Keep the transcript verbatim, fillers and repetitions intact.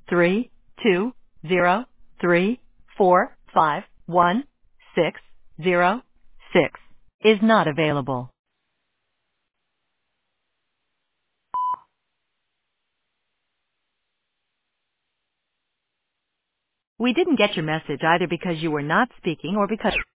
three two zero three four five one six zero six is not available. We didn't get your message either because you were not speaking or because